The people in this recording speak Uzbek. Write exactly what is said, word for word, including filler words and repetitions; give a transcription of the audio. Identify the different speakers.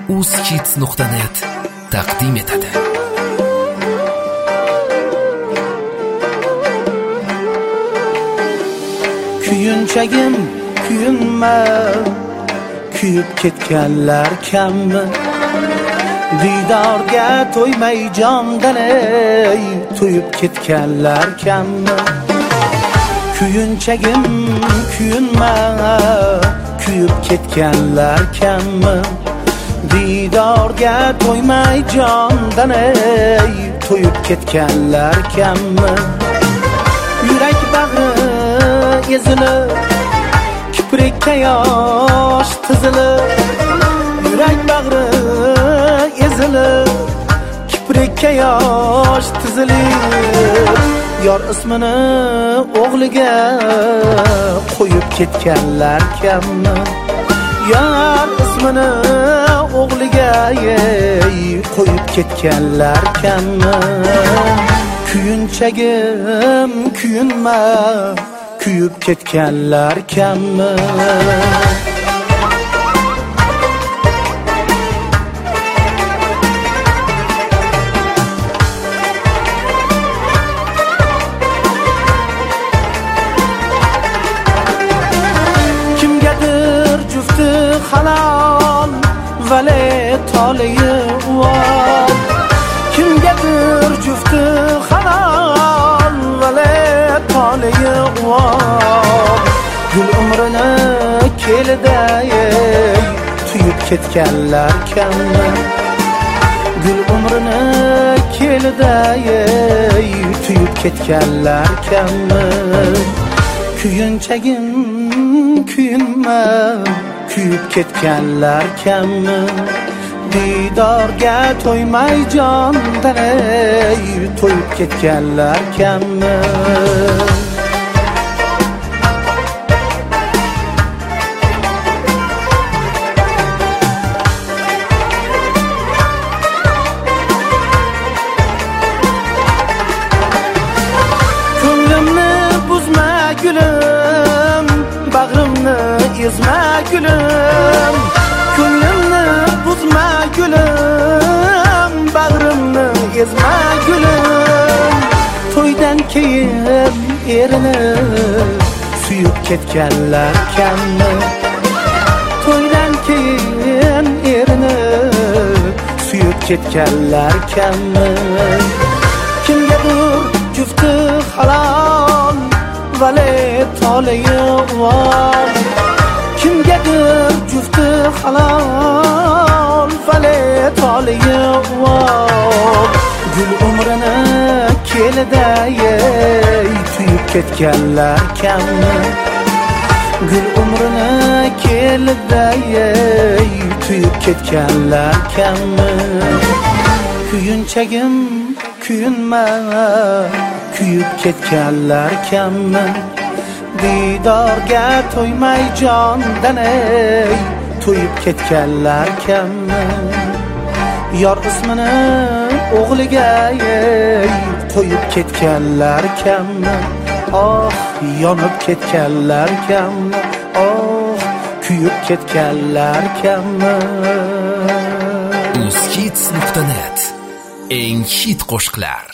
Speaker 1: uzkids nuqta net taqdim etadi.
Speaker 2: Kuyunchagim kuyunma, kuyib ketganlar kammi? Diydorga to'ymay jondan ey, to'yib ketganlar kammi? Kuyunchagim kuyunma, kuyib ketganlar kammi? Diydorga to'ymay jondan ey, to'yib ketganlar kammi? Yurak bag'ri ezilib, kiprikka yosh tizilib, yurak bag'ri ezilib, kiprikka yosh tizilib, yor ismini o'g'liga qo'yib ketganlar kammi? Yor ismini o'g'liga qo'yib ketganlar kammi? Kuyunchagim kuyunma, kuyib ketganlar kammi? Kimgadir jufti halol, vale toliyi uvol. Kimgadir jufti halol, vale toliyi uvol. Gul umrini kelida tuyib ketganlar kammi? Gul umrini kelida tuyib ketganlar kammi? Kuyunchagim kuyunma, kuyib ketganlar kammi? Diydorga to'ymay jondan ey, to'yib ketganlar kammi? Ko'nglimni buzma gulim, bag'rimni ezma gulim. Ko'nglimni buzma gulim, bag'rimni ezma gulim. To'ydan keyin erini suyib ketganlar kammi? To'ydan keyin erini suyib ketganlar kammi? Kimgadir jufti halol, vale toliyi uvol. Kimgadir jufti halol, vale toliyi uvol. Gul umrini kelida tuyib ketganlar kammi? Gul umrini kelida tuyib ketganlar kammi? Kuyunchagim kuyunma, kuyib ketganlar kammi? Diydorga to'ymay jondan ey, to'yib ketganlar kammi? Yor ismini o'g'liga qo'yib ketganlar kammi? Oh, yonib ketganlar kammi? Oh, kuyib ketganlar kammi?
Speaker 1: uzkids nuqta net eng hit qo'shiqlar.